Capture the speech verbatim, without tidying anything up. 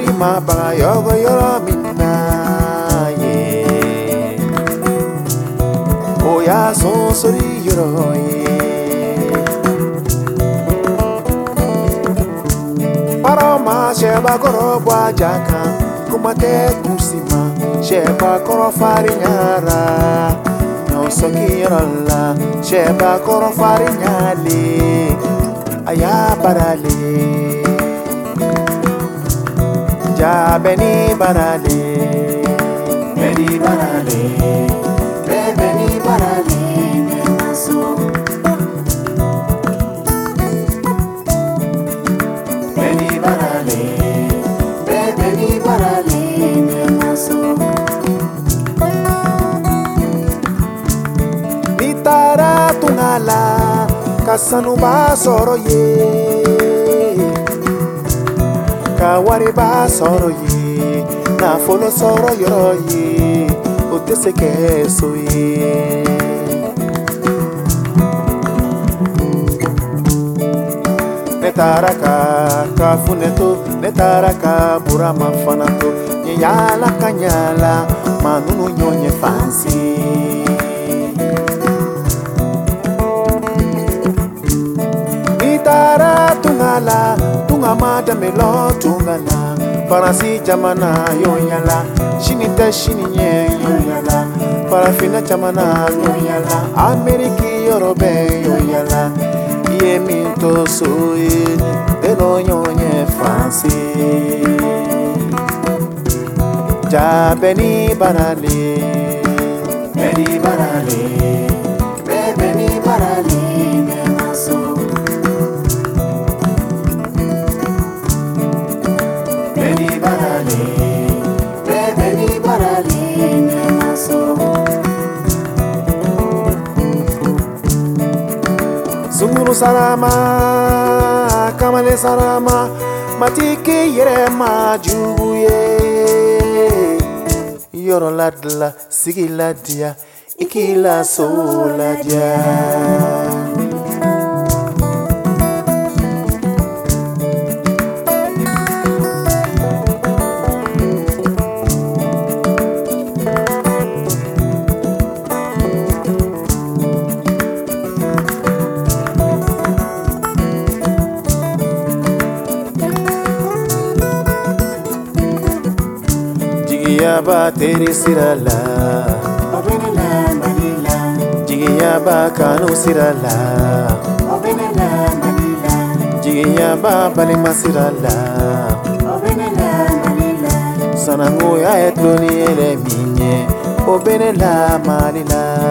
Mali maba yogo yoro minna ye Oya so sori yoro ye Paroma sheba koro bwa jaka Kumate kusima sheba koro farinyara No soki yorola sheba koro farinyali Aya barale Ja beni barale Beni barale Be beni barale Ne maso Beni barale Be beni barale Ne maso Nitara tungala Kasanu ba soro ye Kawari ba soro ye Na folo soro yoro ye Otese keso ye Netaraka kafuneto Netaraka burama fanato Nyala kanyala Manunu nyonye fancy Nitara tungala Tungamada melo tungala Parasi jamana yoyala Shinita shininye yoyala Parafina jamana yoyala Ameriki yorobe yoyala Iye minto soye Deno nyonye fancy Ja beni barale Beni barale Be beni barale Ne maso Beni barale, be beni barale ne maso. Sunguru sarama, kamale sarama, matike yere majuye. Yoro ladla, sigi ladia, ikila soladia. Jigiyaba teri sirala Obenela manila Jigiyaba kanu sirala Obenela manila Jigiyaba balima sirala Obenela manila Sanangu ya etloni ele minye Obenela manila